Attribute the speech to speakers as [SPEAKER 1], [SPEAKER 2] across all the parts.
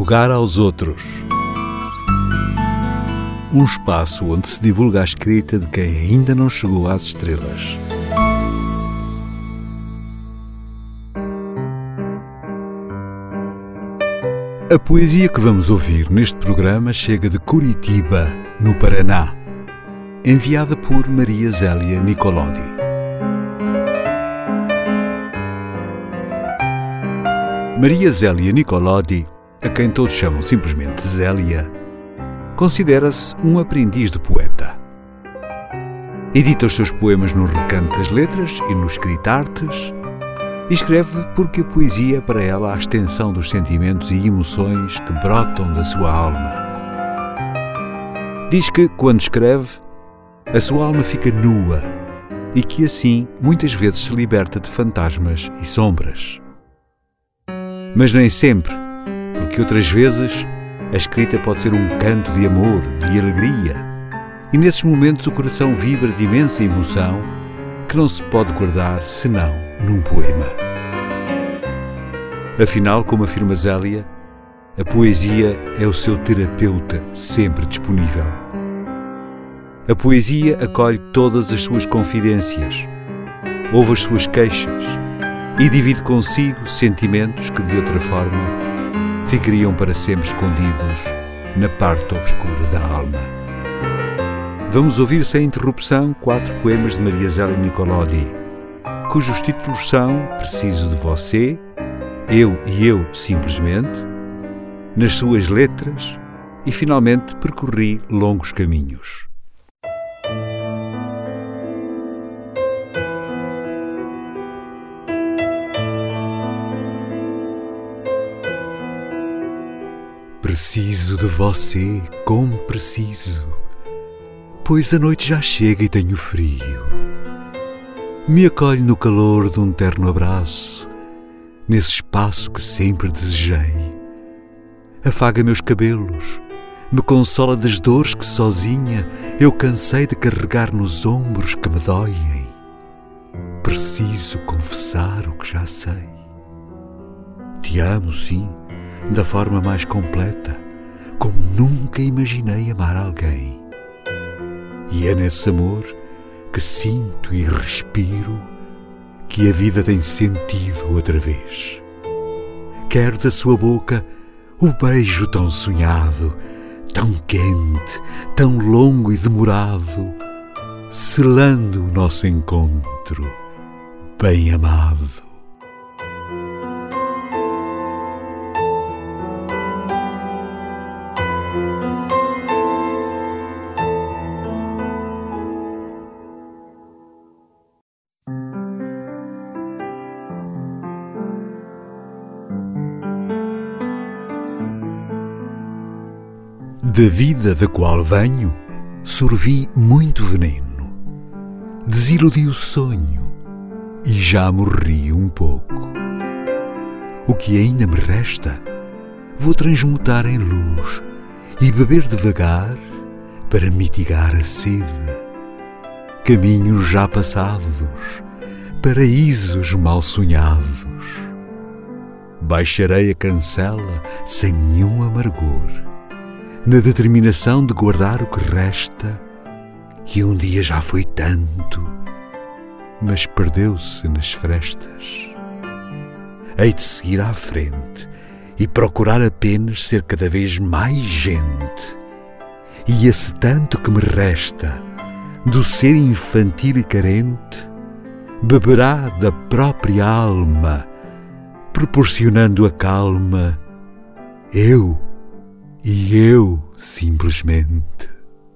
[SPEAKER 1] Lugar aos outros. Um espaço onde se divulga a escrita de quem ainda não chegou às estrelas. A poesia que vamos ouvir neste programa chega de Curitiba, no Paraná, enviada por Maria Zélia Nicolodi. Maria Zélia Nicolodi, a quem todos chamam simplesmente Zélia, considera-se um aprendiz de poeta. Edita os seus poemas no Recanto das Letras e no Escritartes e escreve porque a poesia é para ela a extensão dos sentimentos e emoções que brotam da sua alma. Diz que, quando escreve, a sua alma fica nua e que assim muitas vezes se liberta de fantasmas e sombras. Mas nem sempre, porque outras vezes a escrita pode ser um canto de amor, de alegria, e nesses momentos o coração vibra de imensa emoção que não se pode guardar senão num poema. Afinal, como afirma Zélia, a poesia é o seu terapeuta sempre disponível. A poesia acolhe todas as suas confidências, ouve as suas queixas e divide consigo sentimentos que, de outra forma, ficariam para sempre escondidos na parte obscura da alma. Vamos ouvir sem interrupção 4 poemas de Maria Zélia Nicolodi, cujos títulos são Preciso de Você, Eu e Eu Simplesmente, Nas Suas Letras e, finalmente, Percorri Longos Caminhos. Preciso de você, como preciso, pois a noite já chega e tenho frio. Me acolhe no calor de um terno abraço, nesse espaço que sempre desejei. Afaga meus cabelos, me consola das dores que sozinha eu cansei de carregar nos ombros que me doem. Preciso confessar o que já sei. Te amo, sim, da forma mais completa, como nunca imaginei amar alguém. E é nesse amor que sinto e respiro que a vida tem sentido outra vez. Quero da sua boca o beijo tão sonhado, tão quente, tão longo e demorado, selando o nosso encontro, bem amado. Da vida da qual venho, sorvi muito veneno, desiludi o sonho e já morri um pouco. O que ainda me resta, vou transmutar em luz e beber devagar para mitigar a sede. Caminhos já passados, paraísos mal sonhados. Baixarei a cancela sem nenhum amargor, na determinação de guardar o que resta, que um dia já foi tanto, mas perdeu-se nas frestas. Hei de seguir à frente e procurar apenas ser cada vez mais gente, e esse tanto que me resta, do ser infantil e carente, beberá da própria alma, proporcionando a calma, eu e eu simplesmente.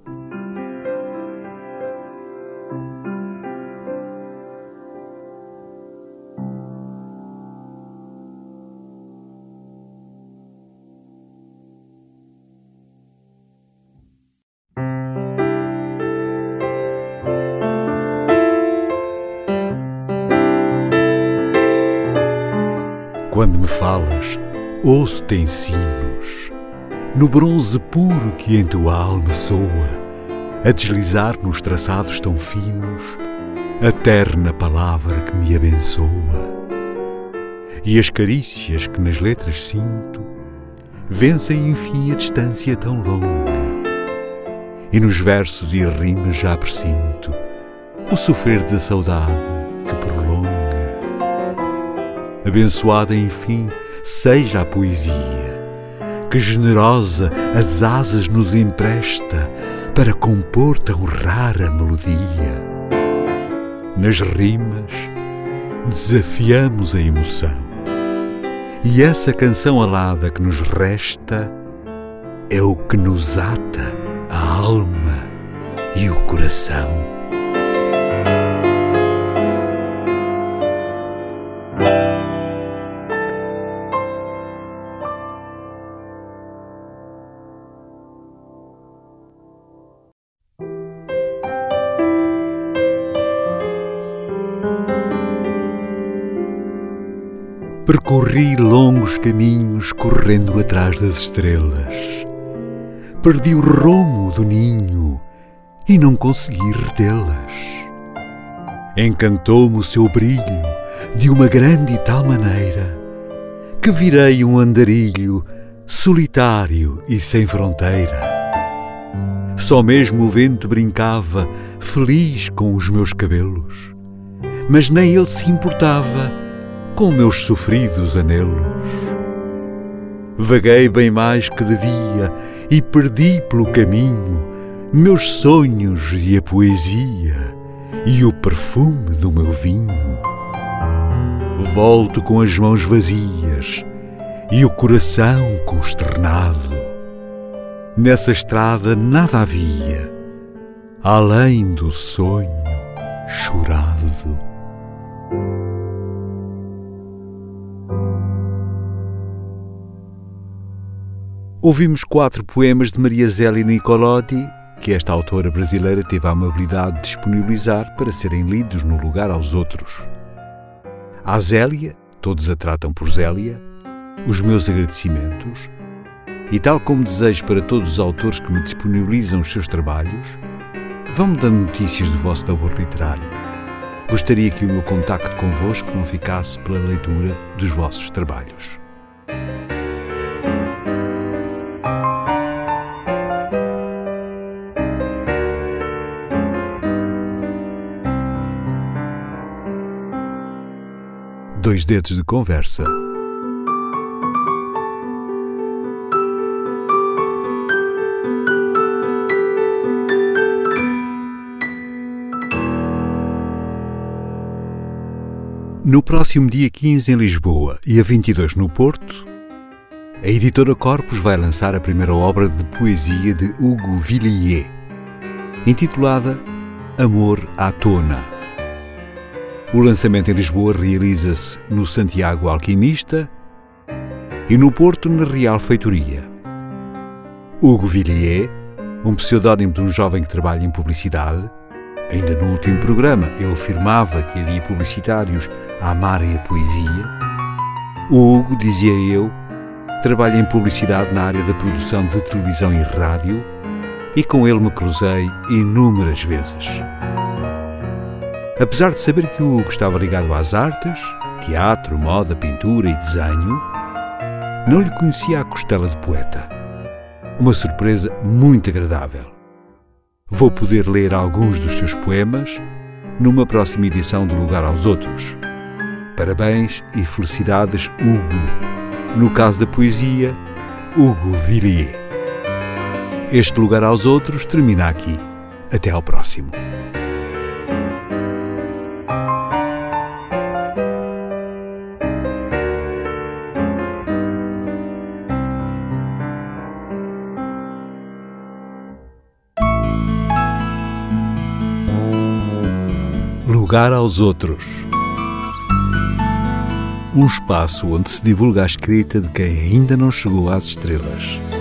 [SPEAKER 1] Quando me falas, ouço-te em sinos, no bronze puro que em tua alma soa, a deslizar nos traçados tão finos, a terna palavra que me abençoa. E as carícias que nas letras sinto vencem enfim a distância tão longa. E nos versos e rimas já presinto o sofrer da saudade que prolonga. Abençoada, enfim, seja a poesia, que generosa as asas nos empresta para compor tão rara melodia. Nas rimas desafiamos a emoção, e essa canção alada que nos resta é o que nos ata a alma e o coração. Percorri longos caminhos correndo atrás das estrelas. Perdi o rumo do ninho e não consegui retê-las. Encantou-me o seu brilho de uma grande e tal maneira que virei um andarilho solitário e sem fronteira. Só mesmo o vento brincava feliz com os meus cabelos, mas nem ele se importava com meus sofridos anelos. Vaguei bem mais que devia e perdi pelo caminho meus sonhos e a poesia e o perfume do meu vinho. Volto com as mãos vazias e o coração consternado. Nessa estrada nada havia além do sonho chorado. Ouvimos 4 poemas de Maria Zélia Nicolotti, que esta autora brasileira teve a amabilidade de disponibilizar para serem lidos no Lugar aos Outros. À Zélia, todos a tratam por Zélia, os meus agradecimentos, e tal como desejo para todos os autores que me disponibilizam os seus trabalhos, vão-me dando notícias do vosso labor literário. Gostaria que o meu contacto convosco não ficasse pela leitura dos vossos trabalhos. Dois dedos de conversa. No próximo dia 15 em Lisboa e a 22 no Porto, a editora Corpus vai lançar a primeira obra de poesia de Hugo Villiers, intitulada Amor à Tona. O lançamento em Lisboa realiza-se no Santiago Alquimista e no Porto na Real Feitoria. Hugo Villiers, um pseudónimo de um jovem que trabalha em publicidade, ainda no último programa ele afirmava que havia publicitários a amarem a poesia. O Hugo, dizia eu, trabalha em publicidade na área da produção de televisão e rádio e com ele me cruzei inúmeras vezes. Apesar de saber que o Hugo estava ligado às artes, teatro, moda, pintura e desenho, não lhe conhecia a costela de poeta. Uma surpresa muito agradável. Vou poder ler alguns dos seus poemas numa próxima edição do Lugar aos Outros. Parabéns e felicidades, Hugo. No caso da poesia, Hugo Villiers. Este Lugar aos Outros termina aqui. Até ao próximo. Lugar aos Outros. Um espaço onde se divulga a escrita de quem ainda não chegou às estrelas.